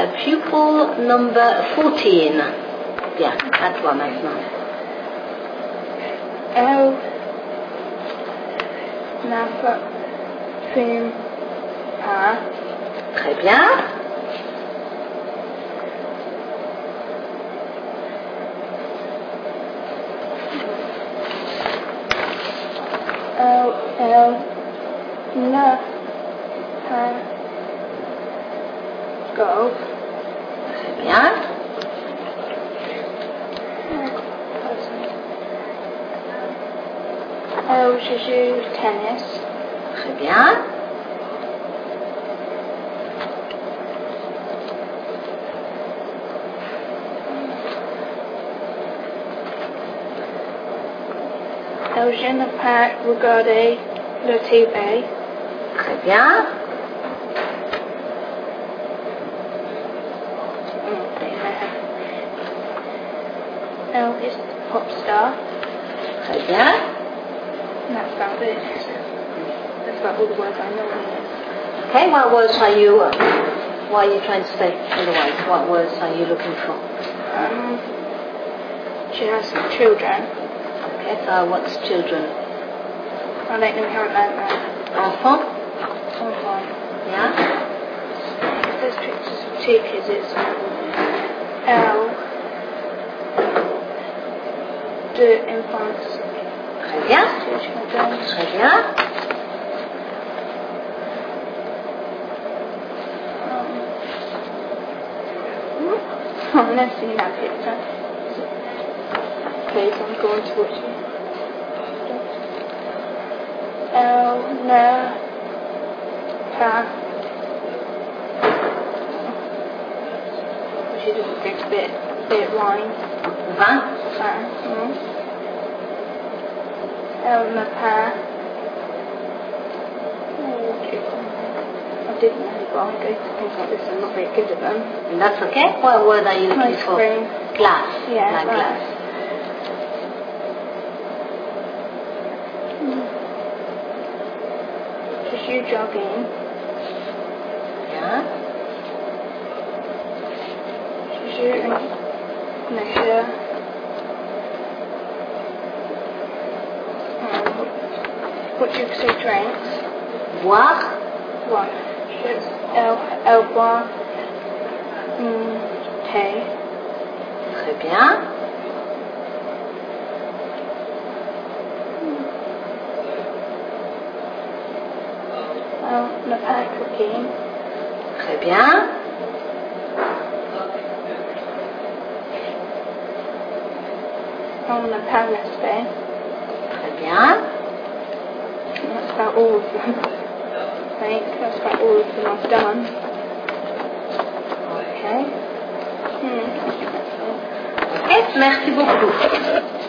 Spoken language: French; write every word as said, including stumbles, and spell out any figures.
Uh, pupil number fourteen. Bien, à toi maintenant. Elle n'a pas fume pas. Très bien. Elle, elle n'a pas golf. Très bien. Elle joue tennis. Très bien. Elle je n'ai pas regardé le T V. Très bien. Elle is pop star. Très bien. And that's about it. That's about all the words I know. Okay, what words are you, uh, what are you trying to say otherwise? What words are you looking for? Um, she has children. Okay, so what's children? I don't know how it meant that. Enfant? Enfant. Yeah? There's pictures of two kids. It's L. Deux enfants. Très bien. Two children. Très bien. Um, I've never seen that picture. Okay, so I'm going to watch it. Elle ne pas. She doesn't think a bit, bit wine. Vin? Vin. Mm. Elle ne pas. Oh, I didn't know, but I'm going to things like this. I'm not very good at them. That's okay. What word are you looking Ice for? cream. Glass. Yeah, Like glass. glass. Just you jogging. Yeah. Just you and measure. Um, what do you say drinks? Boire. One. Just elle, elle boit mm, thé. Très bien. Elle n'a pas cooking. Très bien. Elle n'a pas respect. Très bien. And that's about all of them. I think that's about all of them I've done. Okay. Hmm. Okay, merci beaucoup.